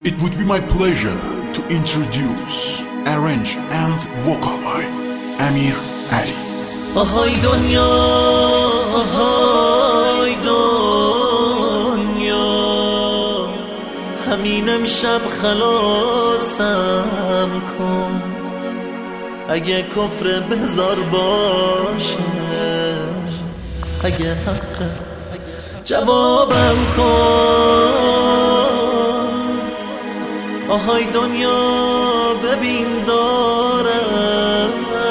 It would be my pleasure to introduce, arrange and vocal by Amir Ali. آهای دنیا، آهای دنیا، همین امشب خلاصم کن. اگه کفر بهزار باشه، اگه حق جوابم کن. آهای دنیا ببین دارم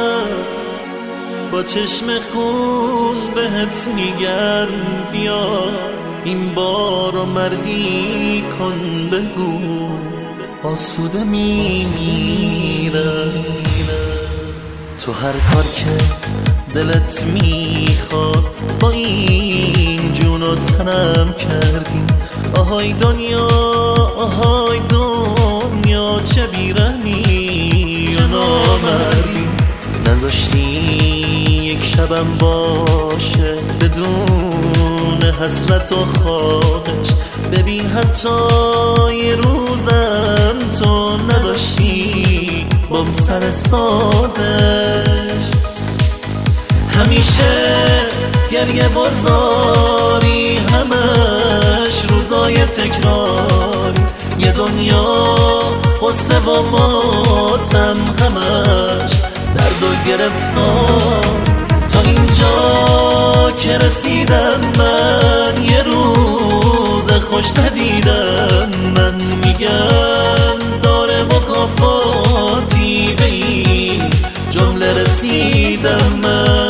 با چشم خون بهت میگن بیا این بارو مردی کن، بگو آسوده میمیره. تو هر کار که دلت میخواست با این جون و تنم کردی. آهای دنیا، آهای دنیا، چه بیرحمی و نامردی. نذاشتی یک شبم باشه بدون حسرت و خواهش. ببین حتی یه روزم تو نداشتی بام سر سازش. همیشه گریه بازاری، همش روزای تکراری. یه دنیا قصه و ماتم، همش درد و گرفتار. تا اینجا که رسیدم من، یه روز خوش ندیدم. من میگم داره مکافاتی، به این جمله رسیدم من.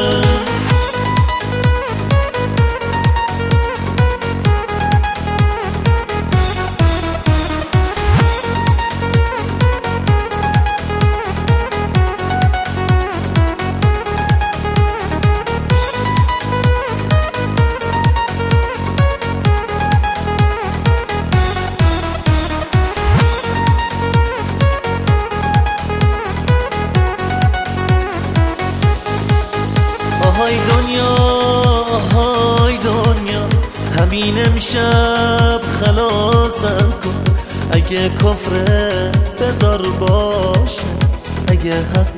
آهای دنیا، آهای دنیا، همین امشب خلاصم کن. اگه کفر بذار باشه، اگه حق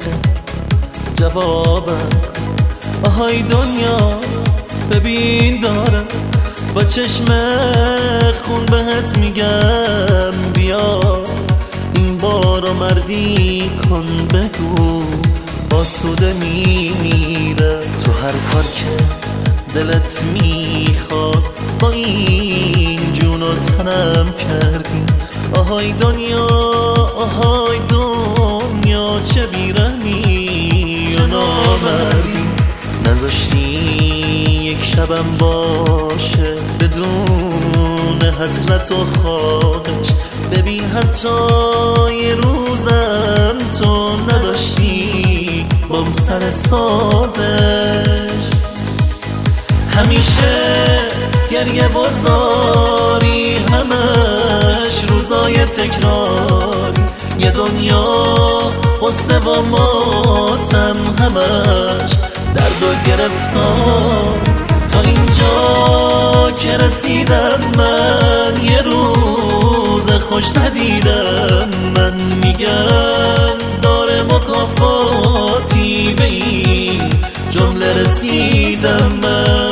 جوابم کن. آهای دنیا ببین دارم با چشم خون بهت میگم بیا این بارو مردی کن، بگو آسوده میمیره. تو هر کار که دلت میخواست با این جون و تنم کردی. آهای دنیا، آهای دنیا، چه بیرحمی و نامردی. نذاشتی یک شبم باشه بدون حسرت و خواهش. ببین حتی یه روزم تو نداشتی بام سر سازش. همیشه گریه بازاری، همش روزای تکراری. یه دنیا قصه و ماتم، همش درد و گرفتار. تا اینجا که رسیدم من، یه روز خوش ندیدم. من میگم داره مکافاتی، به این جمله رسیدم من.